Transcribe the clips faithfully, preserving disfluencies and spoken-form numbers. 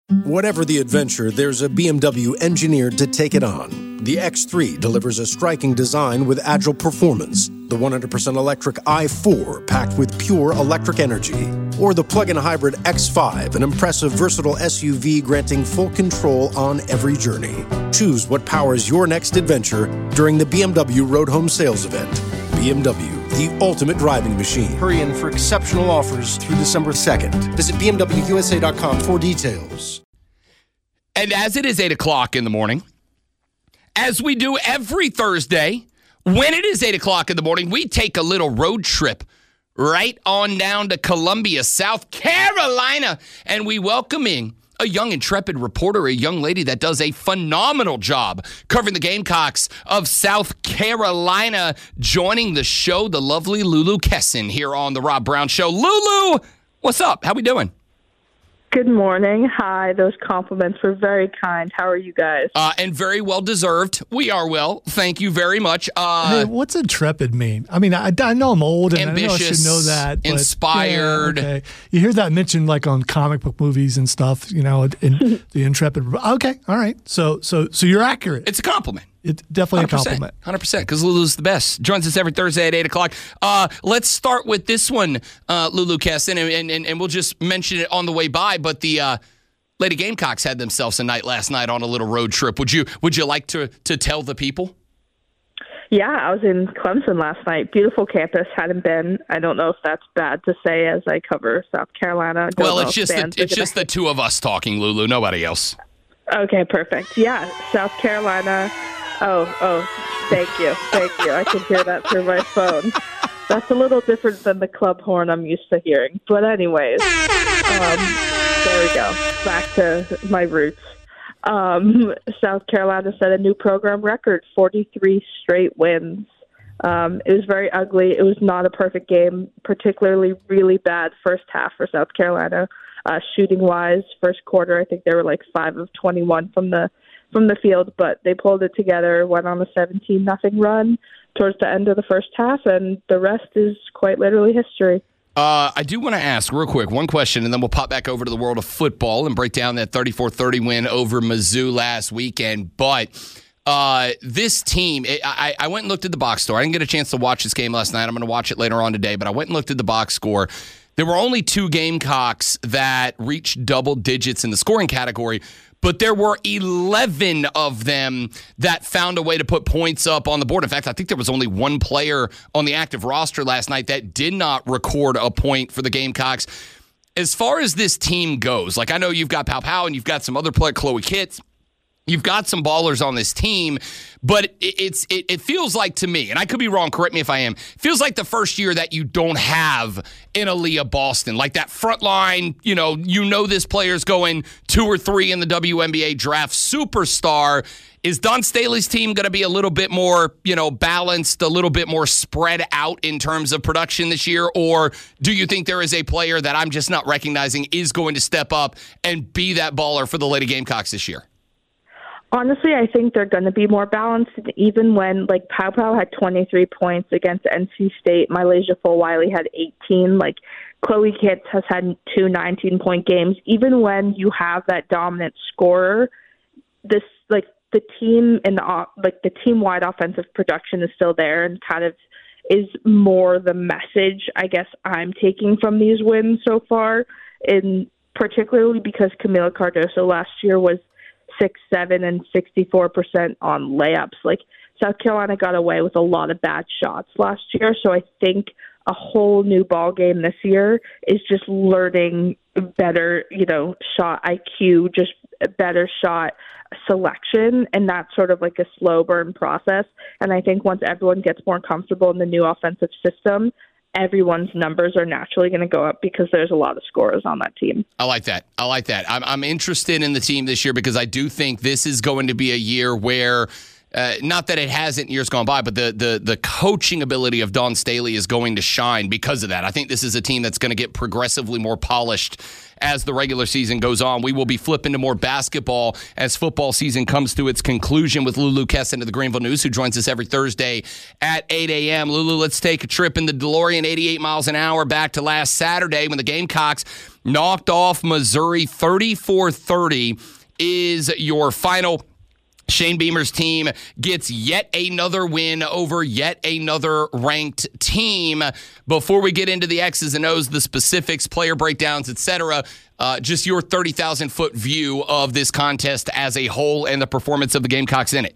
Whatever the adventure, there's a B M W engineered to take it on. The X three delivers a striking design with agile performance. The one hundred percent electric i four packed with pure electric energy. Or the plug-in hybrid X five, an impressive versatile S U V granting full control on every journey. Choose what powers your next adventure during the B M W Road Home Sales Event. B M W, the ultimate driving machine. Hurry in for exceptional offers through December second. Visit B M W U S A dot com for details. And as it is eight o'clock in the morning, as we do every Thursday, when it is eight o'clock in the morning, we take a little road trip right on down to Columbia, South Carolina, and we welcome in a young, intrepid reporter, a young lady that does a phenomenal job covering the Gamecocks of South Carolina. Joining the show, the lovely Lulu Kesson here on The Rob Brown Show. Lulu, what's up? How we doing? Good morning. Hi. Those compliments were very kind. How are you guys? Uh, and very well deserved. We are well. Thank you very much. Uh, hey, what's intrepid mean? I mean, I, I know I'm old and ambitious, I know I should know that. But inspired. Yeah, okay. You hear that mentioned like on comic book movies and stuff, you know, in the intrepid. Okay. All right. So, so, so you're accurate. It's a compliment. It's definitely one hundred percent, a compliment. one hundred percent, because Lulu's the best. Joins us every Thursday at eight o'clock. Uh, let's start with this one, uh, Lulu Kesson, and, and, and we'll just mention it on the way by, but the uh, Lady Gamecocks had themselves a night last night on a little road trip. Would you Would you like to, to tell the people? Yeah, I was in Clemson last night. Beautiful campus. Hadn't been. I don't know if that's bad to say as I cover South Carolina. Don't well, it's just the, it's just the two of us talking, Lulu. Nobody else. Okay, perfect. Yeah, South Carolina. Oh, oh, thank you. Thank you. I can hear that through my phone. That's a little different than the club horn I'm used to hearing. But anyways, um, there we go. Back to my roots. Um, South Carolina set a new program record, forty-three straight wins. Um, it was very ugly. It was not a perfect game, particularly really bad first half for South Carolina. Uh, shooting-wise, first quarter, I think they were like five of twenty-one from the from the field, but they pulled it together, went on a seventeen nothing run towards the end of the first half, and the rest is quite literally history. Uh, I do want to ask real quick one question, and then we'll pop back over to the world of football and break down that thirty-four thirty win over Mizzou last weekend. But uh, this team, it, I, I went and looked at the box score. I didn't get a chance to watch this game last night. I'm going to watch it later on today, but I went and looked at the box score. There were only two Gamecocks that reached double digits in the scoring category, but there were eleven of them that found a way to put points up on the board. In fact, I think there was only one player on the active roster last night that did not record a point for the Gamecocks. As far as this team goes, like I know you've got Pow Pow and you've got some other player, Chloe Kitts. You've got some ballers on this team, but it, it's it, it feels like to me, and I could be wrong, correct me if I am, feels like the first year that you don't have an Aaliyah Boston. Like that front line, you know, you know this player's going two or three in the W N B A draft, superstar. Is Don Staley's team going to be a little bit more, you know, balanced, a little bit more spread out in terms of production this year? Or do you think there is a player that I'm just not recognizing is going to step up and be that baller for the Lady Gamecocks this year? Honestly, I think they're going to be more balanced. Even when, like, Pow Pow had twenty-three points against N C State, Mylasia Full-Wiley had eighteen. Like, Chloe Kitts has had two nineteen-point games. Even when you have that dominant scorer, this, like, the team in the, like, the team-wide offensive production is still there and kind of is more the message, I guess, I'm taking from these wins so far, in particularly because Camila Cardoso last year was six seven and sixty-four percent on layups. Like, South Carolina got away with a lot of bad shots last year, so I think a whole new ball game this year is just learning better, you know, shot I Q, just better shot selection, and that's sort of like a slow burn process. And I think once everyone gets more comfortable in the new offensive system, everyone's numbers are naturally going to go up because there's a lot of scorers on that team. I like that. I like that. I'm, I'm interested in the team this year because I do think this is going to be a year where Uh, not that it hasn't years gone by, but the the the coaching ability of Dawn Staley is going to shine because of that. I think this is a team that's going to get progressively more polished as the regular season goes on. We will be flipping to more basketball as football season comes to its conclusion with Lulu Kesson of the Greenville News, who joins us every Thursday at eight a.m. Lulu, let's take a trip in the DeLorean, eighty-eight miles an hour, back to last Saturday when the Gamecocks knocked off Missouri thirty-four thirty. Is your final. Shane Beamer's team gets yet another win over yet another ranked team. Before we get into the X's and O's, the specifics, player breakdowns, et cetera, uh, just your thirty thousand foot view of this contest as a whole and the performance of the Gamecocks in it.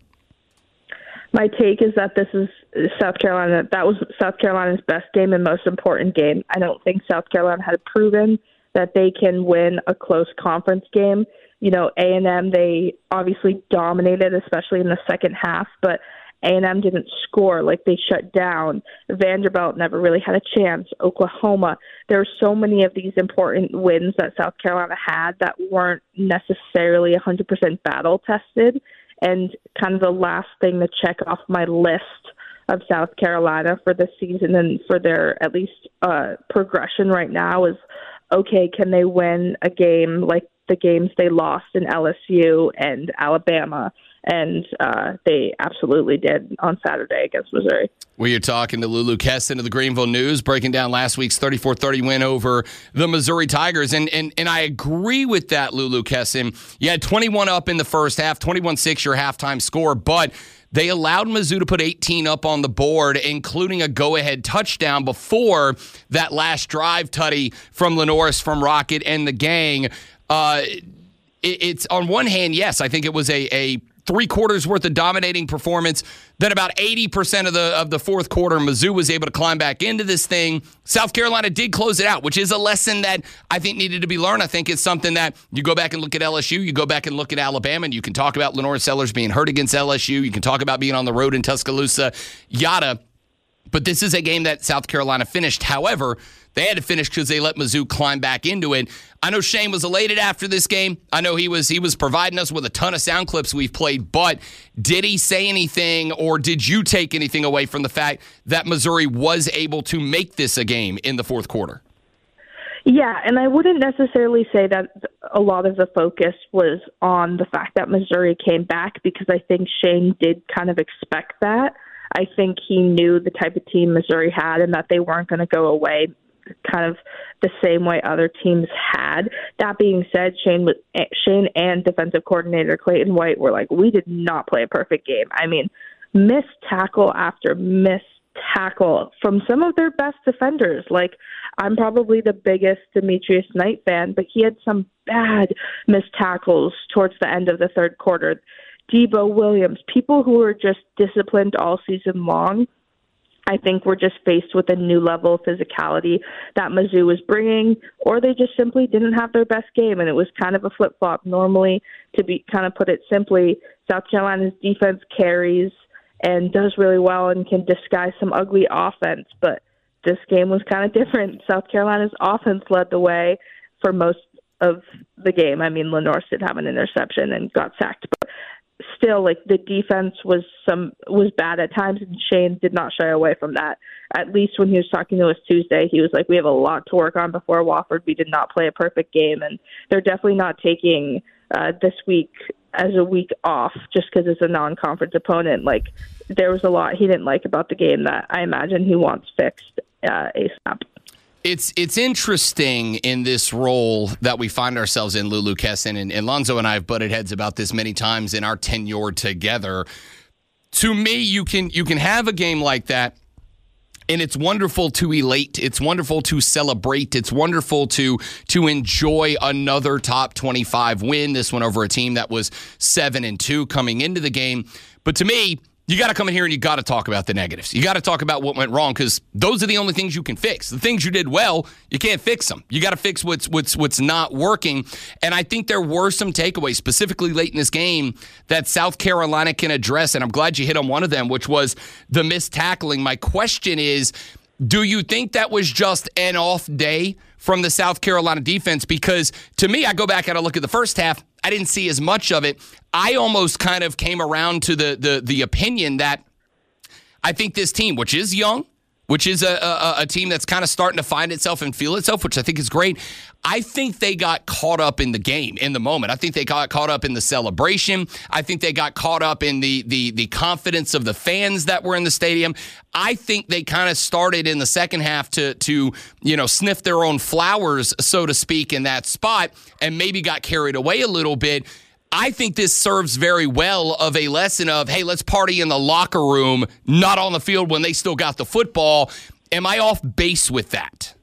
My take is that this is South Carolina. That was South Carolina's best game and most important game. I don't think South Carolina had proven that they can win a close conference game. You know, A and M, they obviously dominated, especially in the second half, but A and M didn't score. Like, they shut down. Vanderbilt never really had a chance. Oklahoma. There were so many of these important wins that South Carolina had that weren't necessarily one hundred percent battle-tested. And kind of the last thing to check off my list of South Carolina for this season and for their, at least, uh, progression right now is, okay, can they win a game like the games they lost in L S U and Alabama, and uh, they absolutely did on Saturday against Missouri. We are talking to Lulu Kesson of the Greenville News, breaking down last week's thirty-four thirty win over the Missouri Tigers. And and and I agree with that, Lulu Kesson. You had twenty-one up in the first half, twenty-one six your halftime score, but they allowed Mizzou to put eighteen up on the board, including a go-ahead touchdown before that last drive tutty from Lenoris, from Rocket, and the gang. Uh, it, it's on one hand, yes, I think it was a, a three quarters worth of dominating performance. Then about eighty percent of the of the fourth quarter, Mizzou was able to climb back into this thing. South Carolina did close it out, which is a lesson that I think needed to be learned. I think it's something that you go back and look at L S U, you go back and look at Alabama, and you can talk about Lenora Sellers being hurt against L S U. You can talk about being on the road in Tuscaloosa, yada. But this is a game that South Carolina finished. However, they had to finish because they let Mizzou climb back into it. I know Shane was elated after this game. I know he was he was providing us with a ton of sound clips we've played, but did he say anything, or did you take anything away from the fact that Missouri was able to make this a game in the fourth quarter? Yeah, and I wouldn't necessarily say that a lot of the focus was on the fact that Missouri came back, because I think Shane did kind of expect that. I think he knew the type of team Missouri had and that they weren't going to go away kind of the same way other teams had. That being said, Shane was, Shane and defensive coordinator Clayton White were like, we did not play a perfect game. I mean, missed tackle after missed tackle from some of their best defenders. Like, I'm probably the biggest Demetrius Knight fan, but he had some bad missed tackles towards the end of the third quarter. Debo Williams, people who were just disciplined all season long, I think we're just faced with a new level of physicality that Mizzou was bringing, or they just simply didn't have their best game, and it was kind of a flip-flop. Normally, to be kind of put it simply, South Carolina's defense carries and does really well and can disguise some ugly offense, but this game was kind of different. South Carolina's offense led the way for most of the game. I mean, Lenoris did have an interception and got sacked, but still, like, the defense was some was bad at times, and Shane did not shy away from that. At least when he was talking to us Tuesday, he was like, we have a lot to work on before Wofford. We did not play a perfect game, and they're definitely not taking uh, this week as a week off just because it's a non-conference opponent. Like, there was a lot he didn't like about the game that I imagine he wants fixed uh, ASAP. It's it's interesting in this role that we find ourselves in, Lulu Kesson, and, and Lonzo and I have butted heads about this many times in our tenure together. To me, you can you can have a game like that, and it's wonderful to elate. It's wonderful to celebrate. It's wonderful to to enjoy another top twenty-five win. This one over a team that was seven and two coming into the game. But to me, you got to come in here and you got to talk about the negatives. You got to talk about what went wrong, because those are the only things you can fix. The things you did well, you can't fix them. You got to fix what's what's what's not working. And I think there were some takeaways, specifically late in this game, that South Carolina can address. And I'm glad you hit on one of them, which was the missed tackling. My question is, do you think that was just an off day from the South Carolina defense? Because to me, I go back and I look at the first half, I didn't see as much of it. I almost kind of came around to the the the opinion that I think this team, which is young, which is a, a, a team that's kind of starting to find itself and feel itself, which I think is great. I think they got caught up in the game, in the moment. I think they got caught up in the celebration. I think they got caught up in the the the confidence of the fans that were in the stadium. I think they kind of started in the second half to, to you know, sniff their own flowers, so to speak, in that spot, and maybe got carried away a little bit. I think this serves very well of a lesson of, hey, let's party in the locker room, not on the field when they still got the football. Am I off base with that?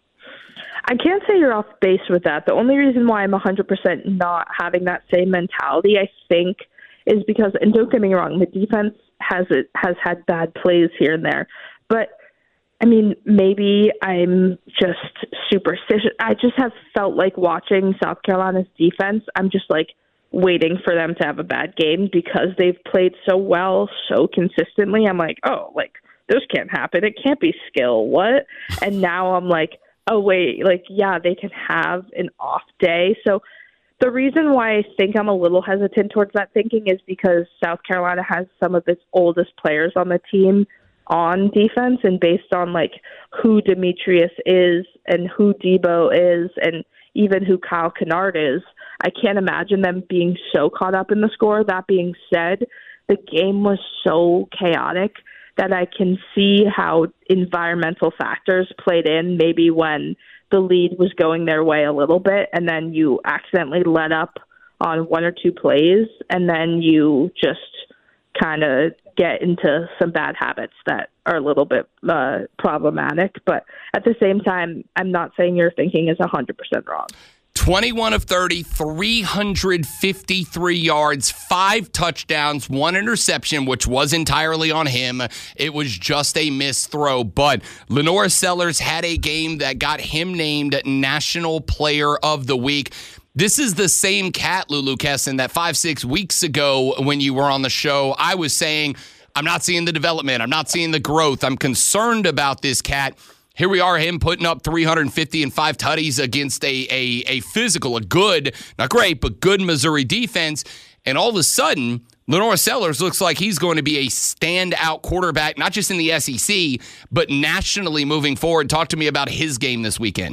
I can't say you're off base with that. The only reason why I'm one hundred percent not having that same mentality, I think, is because, and don't get me wrong, the defense has it, has had bad plays here and there. But, I mean, maybe I'm just superstitious. I just have felt like watching South Carolina's defense, I'm just like, waiting for them to have a bad game because they've played so well, so consistently. I'm like, oh, like, this can't happen. It can't be skill. What? And now I'm like, oh, wait, like, yeah, they can have an off day. So the reason why I think I'm a little hesitant towards that thinking is because South Carolina has some of its oldest players on the team on defense, and based on, like, who Demetrius is and who Debo is and even who Kyle Kennard is, I can't imagine them being so caught up in the score. That being said, the game was so chaotic that I can see how environmental factors played in, maybe when the lead was going their way a little bit, and then you accidentally let up on one or two plays, and then you just kind of get into some bad habits that are a little bit uh, problematic. But at the same time, I'm not saying your thinking is one hundred percent wrong. twenty-one of thirty, three hundred fifty-three yards, five touchdowns, one interception, which was entirely on him. It was just a missed throw. But LaNorris Sellers had a game that got him named National Player of the Week. This is the same cat, Lulu Kesson, that five, six weeks ago when you were on the show, I was saying, I'm not seeing the development. I'm not seeing the growth. I'm concerned about this cat. Here we are, him putting up three hundred fifty and five tutties against a, a, a physical, a good, not great, but good Missouri defense. And all of a sudden, LaNorris Sellers looks like he's going to be a standout quarterback, not just in the S E C, but nationally moving forward. Talk to me about his game this weekend.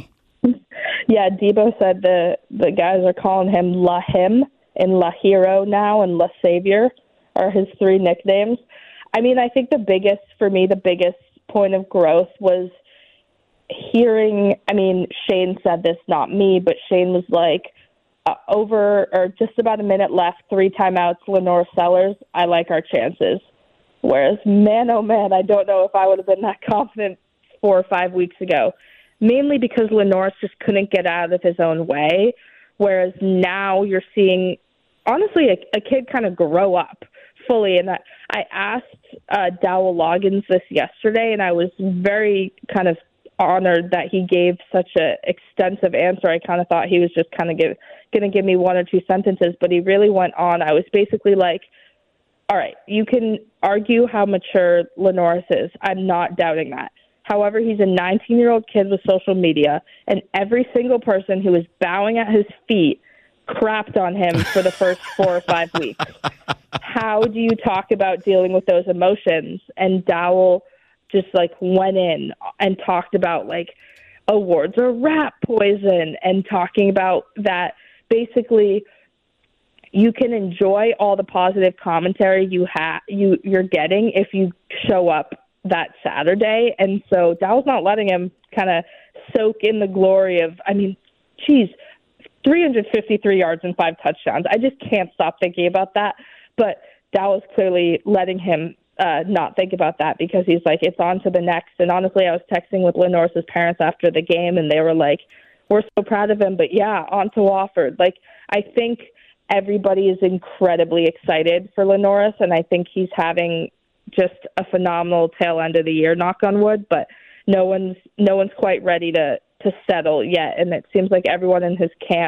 Yeah, Debo said the, the guys are calling him La Him and La Hero now, and La Savior are his three nicknames. I mean, I think the biggest, for me, the biggest point of growth was hearing, I mean, Shane said this, not me, but Shane was like, uh, over or just about a minute left, three timeouts, LaNorris Sellers, I like our chances. Whereas, man, oh man, I don't know if I would have been that confident four or five weeks ago, mainly because LaNorris just couldn't get out of his own way. Whereas now you're seeing, honestly, a, a kid kind of grow up fully. And I, I asked uh, Dowell Loggins this yesterday, and I was very kind of honored that he gave such an extensive answer. I kind of thought he was just kind of going to give me one or two sentences, but he really went on. I was basically like, all right, you can argue how mature LaNorris is. I'm not doubting that. However, he's a nineteen-year-old kid with social media, and every single person who was bowing at his feet crapped on him for the first four or five weeks. How do you talk about dealing with those emotions? And Dowell just like went in and talked about like awards are rat poison, and talking about that basically you can enjoy all the positive commentary you have you you're getting if you show up that Saturday. And so Dowell's not letting him kind of soak in the glory of, I mean, geez, three hundred fifty-three yards and five touchdowns. I just can't stop thinking about that. But Dowell's clearly letting him uh, not think about that, because he's like, it's on to the next. And honestly, I was texting with LaNorris's parents after the game, and they were like, we're so proud of him, but yeah, on to Wofford. Like, I think everybody is incredibly excited for LaNorris, and I think he's having just a phenomenal tail end of the year, knock on wood, but no one's no one's quite ready to, to settle yet. And it seems like everyone in his camp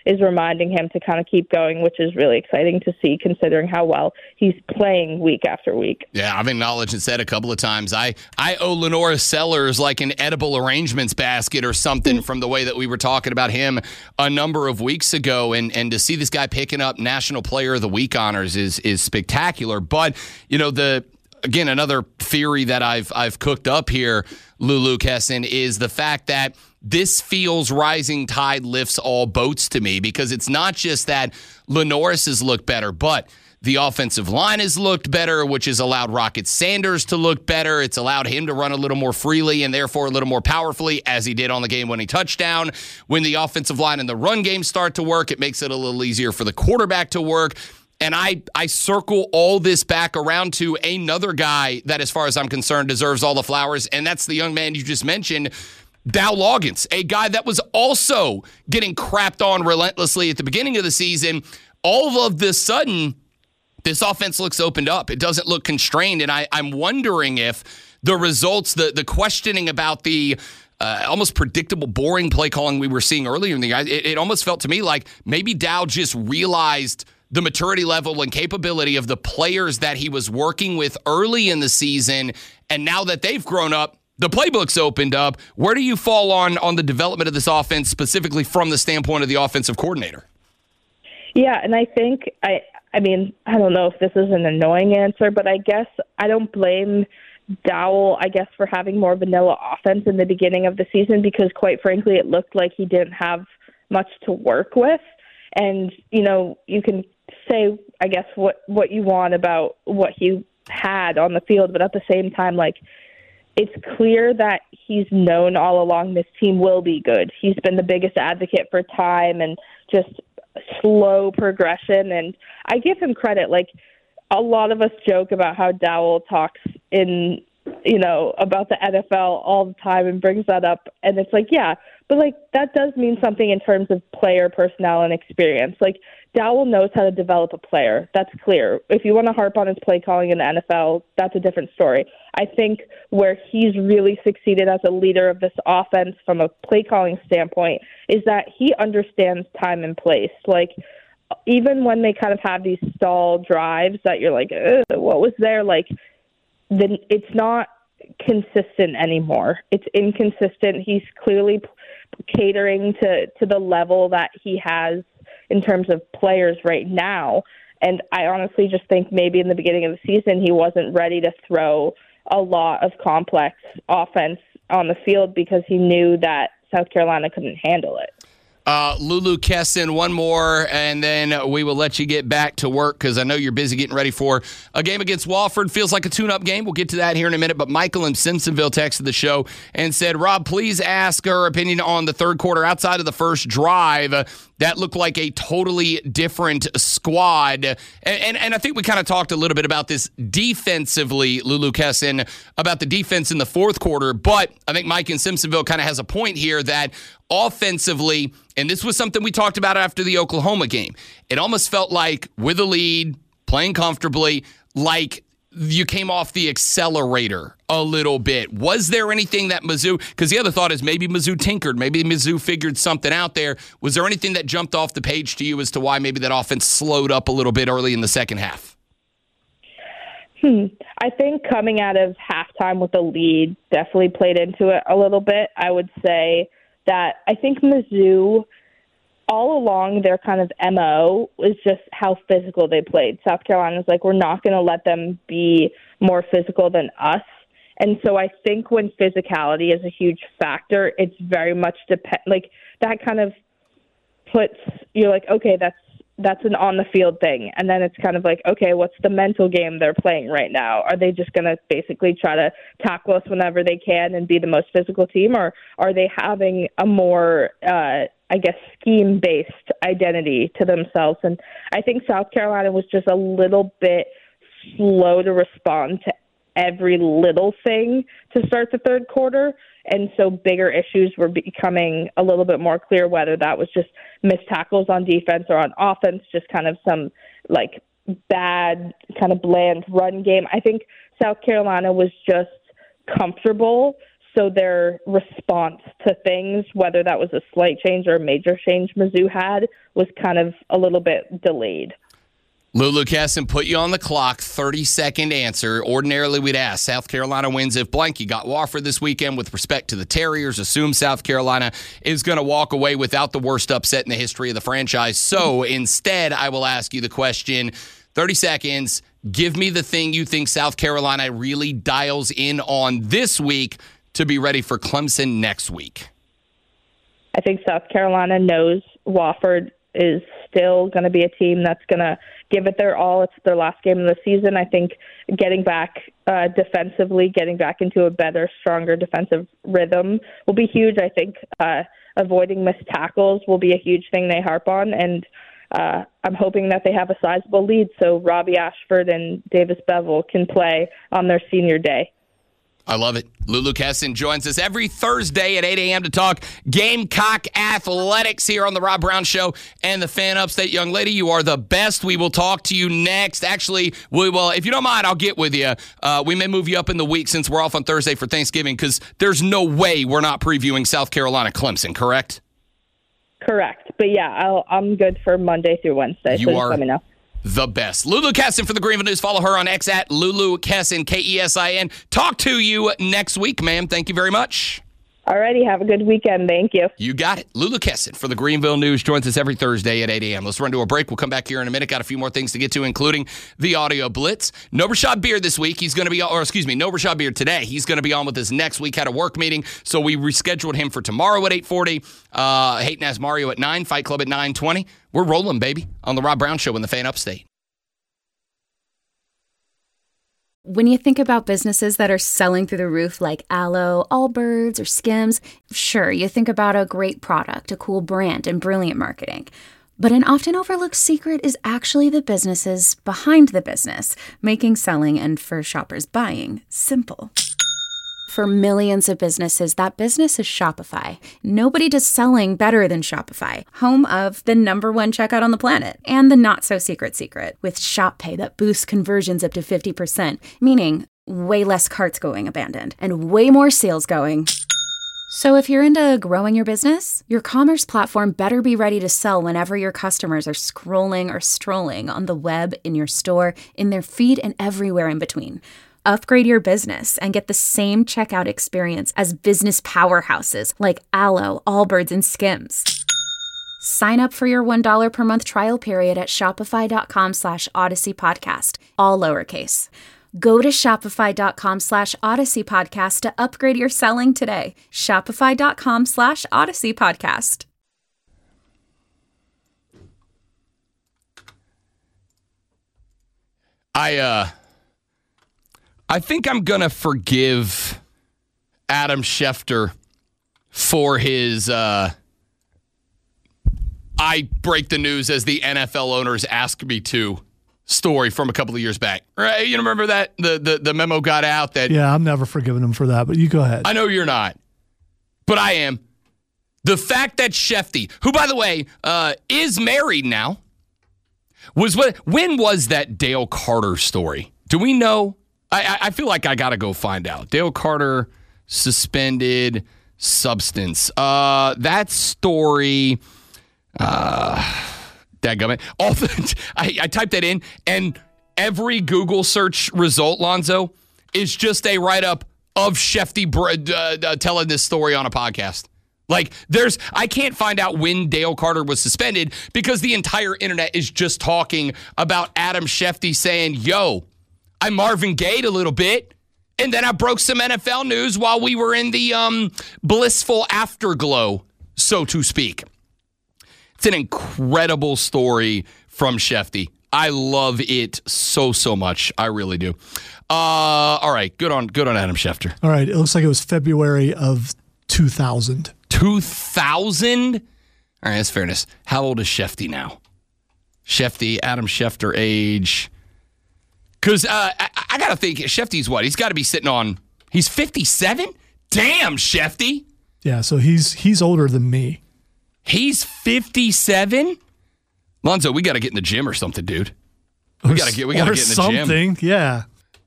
is reminding him to kind of keep going, which is really exciting to see considering how well he's playing week after week. Yeah, I've acknowledged and said a couple of times, I, I owe Lenora Sellers like an edible arrangements basket or something from the way that we were talking about him a number of weeks ago. And, and to see this guy picking up National Player of the Week honors is is spectacular. But, you know, the again, another theory that I've I've cooked up here, Lulu Kesson, is the fact that this feels rising tide lifts all boats to me, because it's not just that Lenoris has looked better, but the offensive line has looked better, which has allowed Rocket Sanders to look better. It's allowed him to run a little more freely and therefore a little more powerfully, as he did on the game-winning touchdown. When the offensive line and the run game start to work, it makes it a little easier for the quarterback to work. And I, I circle all this back around to another guy that, as far as I'm concerned, deserves all the flowers, and that's the young man you just mentioned, Dow Loggins, a guy that was also getting crapped on relentlessly at the beginning of the season. All of this sudden, this offense looks opened up. It doesn't look constrained, and I, I'm wondering if the results, the the questioning about the uh, almost predictable, boring play calling we were seeing earlier in the year, it, it almost felt to me like maybe Dow just realized the maturity level and capability of the players that he was working with early in the season, and now that they've grown up, the playbook's opened up. Where do you fall on, on the development of this offense, specifically from the standpoint of the offensive coordinator? Yeah, and I think, I I mean, I don't know if this is an annoying answer, but I guess I don't blame Dowell, I guess, for having more vanilla offense in the beginning of the season, because quite frankly, it looked like he didn't have much to work with. And, you know, you can say, I guess, what, what you want about what he had on the field, but at the same time, like, it's clear that he's known all along this team will be good. He's been the biggest advocate for time and just slow progression, and I give him credit. Like, a lot of us joke about how Dowell talks in, you know, about the N F L all the time and brings that up, and it's like, yeah, but like that does mean something in terms of player personnel and experience. Like, Dowell knows how to develop a player. That's clear. If you want to harp on his play calling in the N F L, that's a different story. I think where he's really succeeded as a leader of this offense from a play calling standpoint is that he understands time and place. Like, even when they kind of have these stall drives that you're like, what was there? Like, then it's not consistent anymore. It's inconsistent. He's clearly catering to, to the level that he has in terms of players right now. And I honestly just think maybe in the beginning of the season, he wasn't ready to throw a lot of complex offense on the field because he knew that South Carolina couldn't handle it. Uh, Lulu Kesson, one more, and then we will let you get back to work because I know you're busy getting ready for a game against Wofford. Feels like a tune-up game. We'll get to that here in a minute, but Michael in Simpsonville texted the show and said, Rob, please ask her opinion on the third quarter outside of the first drive. That looked like a totally different squad. And, and, and I think we kind of talked a little bit about this defensively, Lulu Kesson, about the defense in the fourth quarter. But I think Mike in Simpsonville kind of has a point here that offensively, and this was something we talked about after the Oklahoma game, it almost felt like with a lead, playing comfortably, like you came off the accelerator a little bit. Was there anything that Mizzou, because the other thought is maybe Mizzou tinkered, maybe Mizzou figured something out there. Was there anything that jumped off the page to you as to why maybe that offense slowed up a little bit early in the second half? Hmm. I think coming out of halftime with the lead definitely played into it a little bit. I would say that I think Mizzou, all along, their kind of M O was just how physical they played. South Carolina's like, we're not going to let them be more physical than us. And so I think when physicality is a huge factor, it's very much depend like that kind of puts, you're like, okay, that's that's an on-the-field thing. And then it's kind of like, okay, what's the mental game they're playing right now? Are they just going to basically try to tackle us whenever they can and be the most physical team? Or are they having a more, uh, I guess, scheme-based identity to themselves? And I think South Carolina was just a little bit slow to respond to every little thing to start the third quarter. And so bigger issues were becoming a little bit more clear, whether that was just missed tackles on defense or on offense, just kind of some like bad, kind of bland run game. I think South Carolina was just comfortable So their response to things, whether that was a slight change or a major change Mizzou had, was kind of a little bit delayed. Lulu Kesson, put you on the clock, thirty-second answer. Ordinarily, we'd ask, South Carolina wins if blank. You got Wofford this weekend with respect to the Terriers. Assume South Carolina is going to walk away without the worst upset in the history of the franchise. So instead, I will ask you the question, thirty seconds, give me the thing you think South Carolina really dials in on this week to be ready for Clemson next week. I think South Carolina knows Wofford is still going to be a team that's going to give it their all. It's their last game of the season. I think getting back uh, defensively, getting back into a better, stronger defensive rhythm will be huge. I think uh, avoiding missed tackles will be a huge thing they harp on, and uh, I'm hoping that they have a sizable lead so Robbie Ashford and Davis Bevell can play on their senior day. I love it. Lulu Kesson joins us every Thursday at eight a.m. to talk Gamecock athletics here on the Rob Brown Show and the Fan Upstate. Young lady, you are the best. We will talk to you next. Actually, we will, if you don't mind, I'll get with you. Uh, we may move you up in the week since we're off on Thursday for Thanksgiving because there's no way we're not previewing South Carolina Clemson, correct? Correct. But yeah, I'll, I'm good for Monday through Wednesday. You so just are let me know. The best. Lulu Kesson for the Greenville News. Follow her on X at Lulu Kesson, K E S I N. Talk to you next week, ma'am. Thank you very much. All righty. Have a good weekend. Thank you. You got it. Lulu Kesson for the Greenville News joins us every Thursday at eight a.m. Let's run to a break. We'll come back here in a minute. Got a few more things to get to, including the audio blitz. No Rashad Beard this week. He's going to be, or excuse me, no Rashad Beard today. He's going to be on with us next week. Had a work meeting, so we rescheduled him for tomorrow at eight forty. Uh, Hayden has Mario at nine. Fight Club at nine twenty. We're rolling, baby, on the Rob Brown Show in the Fan Upstate. When you think about businesses that are selling through the roof like Aloe, Allbirds, or Skims, sure, you think about a great product, a cool brand, and brilliant marketing. But an often overlooked secret is actually the businesses behind the business, making selling and, for shoppers, buying simple. For millions of businesses, that business is Shopify. Nobody does selling better than Shopify, home of the number one checkout on the planet, and the not-so-secret secret, with Shop Pay that boosts conversions up to fifty percent, meaning way less carts going abandoned, and way more sales going. So if you're into growing your business, your commerce platform better be ready to sell whenever your customers are scrolling or strolling on the web, in your store, in their feed, and everywhere in between. Upgrade your business and get the same checkout experience as business powerhouses like Aloe, Allbirds, and Skims. Sign up for your one dollar per month trial period at shopify.com slash Odyssey Podcast, all lowercase. Go to shopify.com slash Odyssey Podcast to upgrade your selling today. Shopify.com slash Odyssey Podcast. I, uh... I think I'm going to forgive Adam Schefter for his uh, I break the news as the N F L owners ask me to story from a couple of years back. Right? You remember that? The, the, the memo got out that... Yeah, I'm never forgiving him for that, but you go ahead. I know you're not, but I am. The fact that Shefty, who, by the way, uh, is married now, was what? When was that Dale Carter story? Do we know? I, I feel like I got to go find out. Dale Carter suspended substance. Uh, that story, uh, dadgummit. All the, I, I typed that in, and every Google search result, Lonzo, is just a write-up of Shefty uh, uh, telling this story on a podcast. Like, there's, I can't find out when Dale Carter was suspended because the entire internet is just talking about Adam Shefty saying, yo, I Marvin Gayed a little bit, and then I broke some N F L news while we were in the um, blissful afterglow, so to speak. It's an incredible story from Shefty. I love it so, so much. I really do. Uh, all right, good on good on Adam Schefter. All right, it looks like it was February of two thousand. two thousand? All right, that's fairness. How old is Shefty now? Shefty, Adam Schefter age... Because uh, I, I got to think, Shefty's what? He's got to be sitting on, he's fifty-seven? Damn, Shefty. Yeah, so he's he's older than me. He's fifty-seven? Lonzo, we got to get in the gym or something, dude. We got to get we got to get in the something. gym. Something, yeah.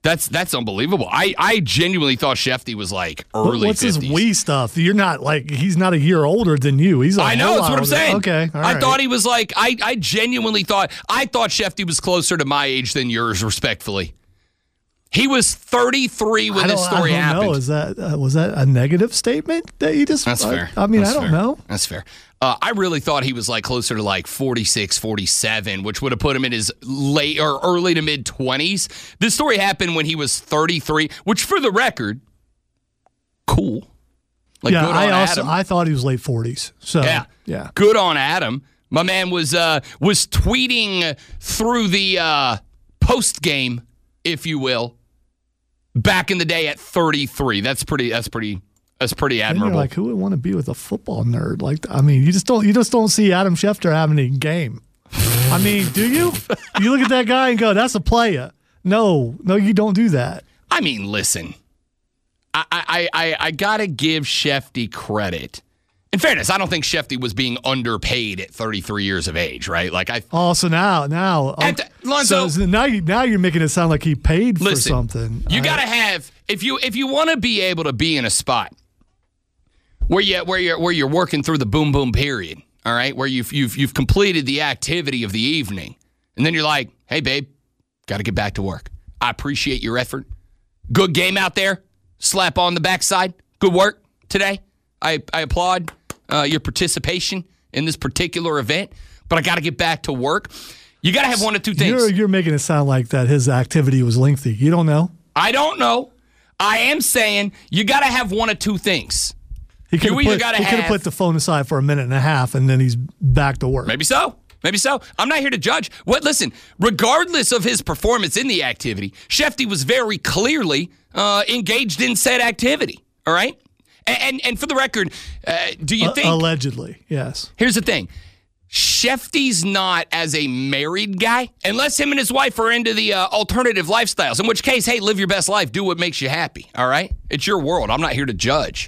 That's that's unbelievable. I, I genuinely thought Shefty was like early What's fifties. his wee stuff? You're not like, he's not a year older than you. He's a I know, whole that's lot what I'm older. saying. Okay, all I right. thought he was like, I, I genuinely thought, I thought Shefty was closer to my age than yours, respectfully. He was thirty-three when I this don't, story I don't happened. know. Is that uh, was that a negative statement that you just? That's fair. I, I mean, That's I don't fair. know. That's fair. Uh, I really thought he was like closer to like forty-six, forty-seven, which would have put him in his late or early to mid twenties. This story happened when he was thirty-three, which for the record, cool. Like yeah, good I on also Adam. I thought he was late forties. So Yeah, yeah. Good on Adam. My man was uh, was tweeting through the uh, post game, if you will, back in the day at thirty-three. That's pretty. That's pretty. That's pretty And you're admirable. like, who would want to be with a football nerd? Like, I mean, you just don't you just don't see Adam Schefter having a game. I mean, do you? You look at that guy and go, "That's a player." No, no, you don't do that. I mean, listen. I I I, I gotta give Shefty credit. In fairness, I don't think Shefty was being underpaid at thirty-three years of age, right? Like I. Oh, so now, now, At okay, the- Lonzo- so, so now you now you're making it sound like he paid for Listen, something. You I- got to have if you if you want to be able to be in a spot where you where you're where you're working through the boom boom period, all right, where you've you've you've completed the activity of the evening, and then you're like, hey babe, got to get back to work. I appreciate your effort. Good game out there. Slap on the backside. Good work today. I I applaud uh, your participation in this particular event, but I got to get back to work. You got to have one of two things. You're you're making it sound like that his activity was lengthy. You don't know. I don't know. I am saying you got to have one of two things. He could You have either put, gotta he could have have- put the phone aside for a minute and a half, and then he's back to work. Maybe so. Maybe so. I'm not here to judge. What? Listen, regardless of his performance in the activity, Shefty was very clearly uh, engaged in said activity. All right? And and, and for the record, uh, do you Uh, think... allegedly, yes. Here's the thing. Shefty's not as a married guy, unless him and his wife are into the uh, alternative lifestyles, in which case, hey, live your best life. Do what makes you happy, all right? It's your world. I'm not here to judge.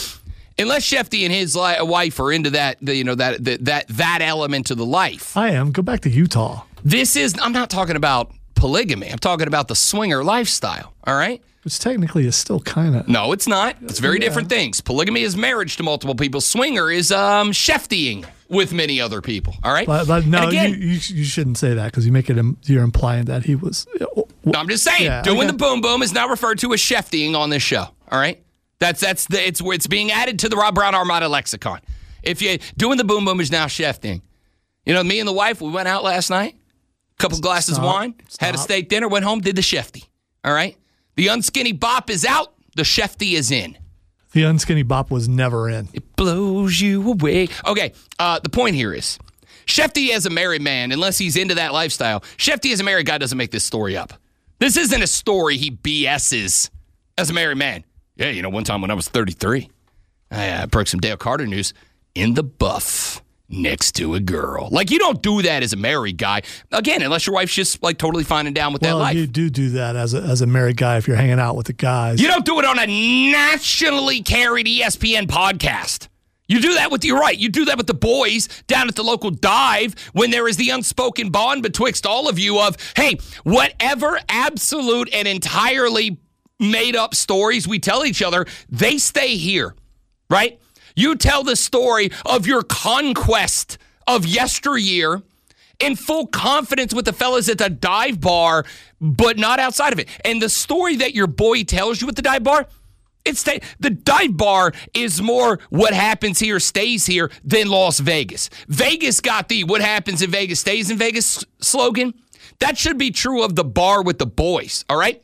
Unless Shefty and his li- wife are into that, the, you know, that, that that that element of the life. I am. Go back to Utah, This is, I'm not talking about polygamy. I'm talking about the swinger lifestyle, all right? which technically is still kind of. No, it's not. It's very Yeah. different things. Polygamy is marriage to multiple people. Swinger is um, Sheftying with many other people. All right. But, but no, And again, you, you you shouldn't say that because you make it. You're implying that he was. no, I'm just saying, Yeah, doing okay. the boom boom is now referred to as Sheftying on this show. All right. That's that's the it's it's being added to the Rob Brown Armada lexicon. If you doing the boom boom is now Sheftying. You know, me and the wife, we went out last night, couple glasses Stop. of wine, had a Stop. steak dinner, went home, did the Shefty. All right. The unskinny bop is out. The Shefty is in. The unskinny bop was never in. It blows you away. Okay, uh, the point here is, Shefty as a married man, unless he's into that lifestyle, Shefty as a married guy doesn't make this story up. This isn't a story he B S's as a married man. Yeah, you know, one time when I was thirty-three, I uh, broke some Dale Carter news in the buff next to a girl. Like, you don't do that as a married guy. Again, unless your wife's just, like, totally fine and down with that Well, life. you do do that as a as a married guy if you're hanging out with the guys. You don't do it on a nationally carried E S P N podcast. You do that with, you're right, you do that with the boys down at the local dive when there is the unspoken bond betwixt all of you of, hey, whatever absolute and entirely made up stories we tell each other, they stay here, right? You tell the story of your conquest of yesteryear in full confidence with the fellas at the dive bar, but not outside of it. And the story that your boy tells you at the dive bar, it's the, the dive bar is more what happens here stays here than Las Vegas. Vegas got the what happens in Vegas stays in Vegas slogan. That should be true of the bar with the boys, all right?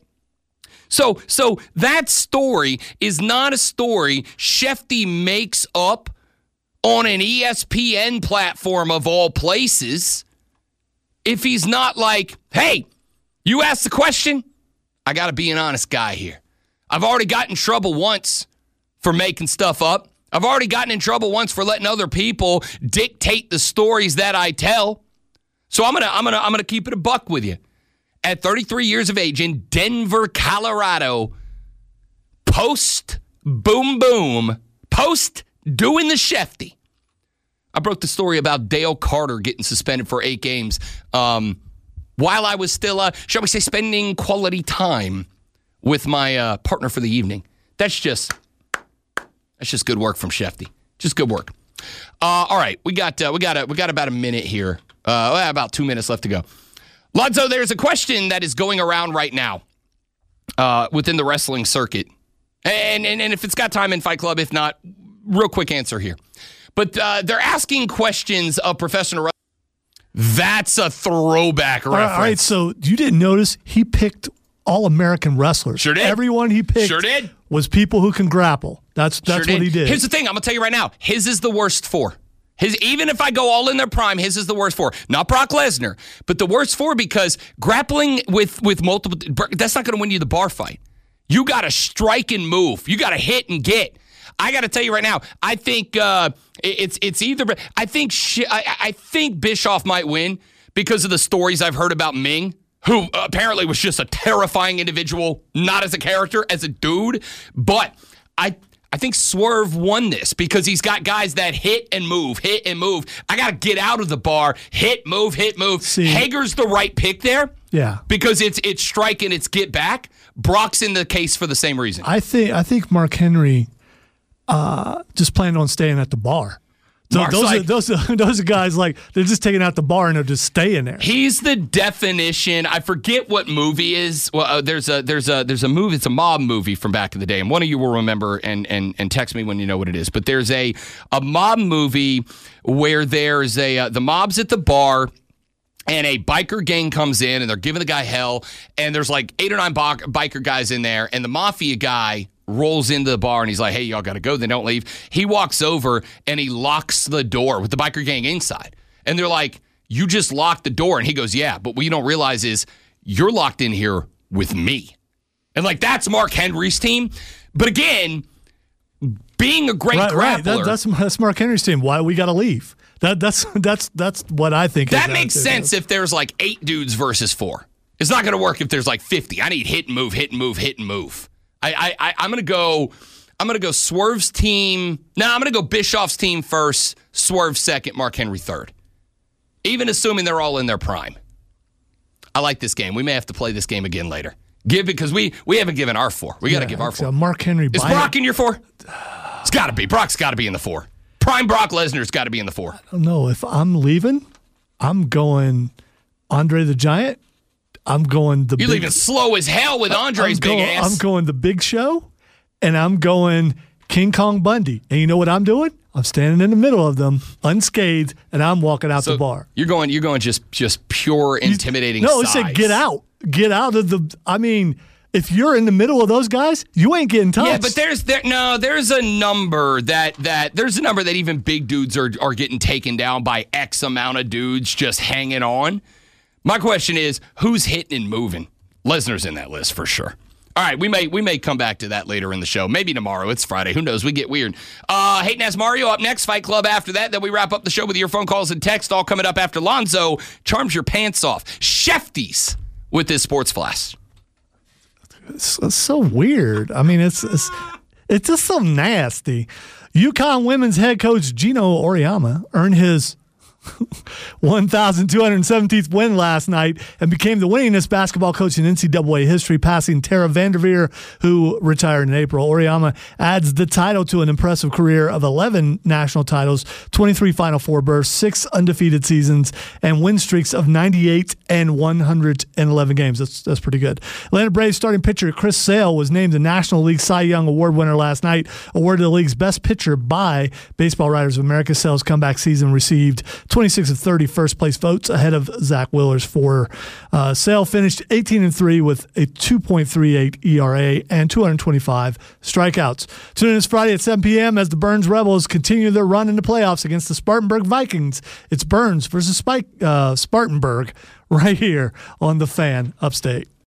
So, so that story is not a story Shefty makes up on an E S P N platform of all places. If he's not like, hey, you asked the question, I got to be an honest guy here. I've already gotten in trouble once for making stuff up. I've already gotten in trouble once for letting other people dictate the stories that I tell. So I'm gonna, I'm gonna, I'm gonna keep it a buck with you. At thirty-three years of age in Denver, Colorado, post boom boom, post doing the Shefty. I broke the story about Dale Carter getting suspended for eight games um, while I was still, uh, shall we say, spending quality time with my uh, partner for the evening. That's just that's just good work from Shefty. Just good work. Uh, all right, we got uh, we got a, we got about a minute here. Uh, about two minutes left to go. Lonzo, there's a question that is going around right now uh, within the wrestling circuit, and, and and if it's got time in Fight Club, if not, real quick answer here. But uh, they're asking questions of professional wrestling. That's a throwback all reference. Right, all right, so you didn't notice he picked all-American wrestlers. Sure did. Everyone he picked sure did. was people who can grapple. That's that's sure what he did. Here's the thing. I'm going to tell you right now. His is the worst four. His, even if I go all in their prime, his is the worst four. Not Brock Lesnar, but the worst four because grappling with, with multiple, that's not going to win you the bar fight. You got to strike and move. You got to hit and get. I got to tell you right now, I think uh, it's it's either, I think I, I think Bischoff might win because of the stories I've heard about Ming, who apparently was just a terrifying individual, not as a character, as a dude. But I I think Swerve won this because he's got guys that hit and move, hit and move. I got to get out of the bar, hit, move, hit, move. See, Hager's the right pick there. Yeah. Because it's it's strike and it's get back. Brock's in the case for the same reason. I think I think Mark Henry uh, just planned on staying at the bar. So those, like, are, those, are, those are guys like they're just taking out the bar and they're just staying there. He's the definition. I forget what movie is. Well, uh, there's a there's a there's a movie. It's a mob movie from back in the day, and one of you will remember and and and text me when you know what it is. But there's a a mob movie where there's a uh, the mob's at the bar. And a biker gang comes in, and they're giving the guy hell. And there's like eight or nine b- biker guys in there. And the mafia guy rolls into the bar, and he's like, hey, y'all got to go. They don't leave. He walks over, and he locks the door with the biker gang inside. And they're like, you just locked the door. And he goes, yeah, but what you don't realize is you're locked in here with me. And, like, that's Mark Henry's team. But, again, being a great right, grappler. Right. That, that's, that's Mark Henry's team. Why we got to leave? That that's that's that's what I think. That makes sense if there's like eight dudes versus four. It's not going to work if there's like fifty. I need hit and move, hit and move, hit and move. I I, I I'm going to go. I'm going to go Swerve's team. No, I'm going to go Bischoff's team first. Swerve second. Mark Henry third. Even assuming they're all in their prime. I like this game. We may have to play this game again later. Give because we we haven't given our four. We got to yeah, give our four. So Mark Henry. Is Brock in your four? It's got to be. Brock's got to be in the four. Prime Brock Lesnar's got to be in the four. I don't know. If I'm leaving, I'm going Andre the Giant. I'm going the You're big, leaving slow as hell with Andre's I'm going, big ass. I'm going the Big Show, and I'm going King Kong Bundy. And you know what I'm doing? I'm standing in the middle of them, unscathed, and I'm walking out so the bar. You're going You're going just, just pure intimidating No, size. it said get out. Get out of the – I mean – if you're in the middle of those guys, you ain't getting touched. Yeah, but there's there no, there's a number that that there's a number that even big dudes are are getting taken down by X amount of dudes just hanging on. My question is, who's hitting and moving? Lesnar's in that list for sure. All right, we may we may come back to that later in the show. Maybe tomorrow. It's Friday. Who knows? We get weird. Uh, Hayden Ask Mario up next. Fight Club after that. Then we wrap up the show with your phone calls and text. All coming up after Lonzo charms your pants off. Shefty's with this Sports Flash. It's, it's so weird. I mean, it's, it's it's just so nasty. UConn women's head coach Gino Auriemma earned his one thousand two hundred seventeenth win last night and became the winningest basketball coach in N C double A history, passing Tara Vanderveer, who retired in April. Auriemma adds the title to an impressive career of eleven national titles, twenty-three Final Four berths, six undefeated seasons, and win streaks of ninety-eight and one hundred eleven games. That's that's pretty good. Atlanta Braves starting pitcher Chris Sale was named the National League Cy Young Award winner last night, awarded the league's best pitcher by Baseball Writers of America. Sale's comeback season received twenty-six of thirty first place votes ahead of Zach Willer's four. Uh, Sale finished eighteen and three with a two point three eight E R A and two hundred twenty-five strikeouts. Tune in this Friday at seven p.m. as the Burns Rebels continue their run into playoffs against the Spartanburg Vikings. It's Burns versus Spike, uh, Spartanburg right here on The Fan Upstate.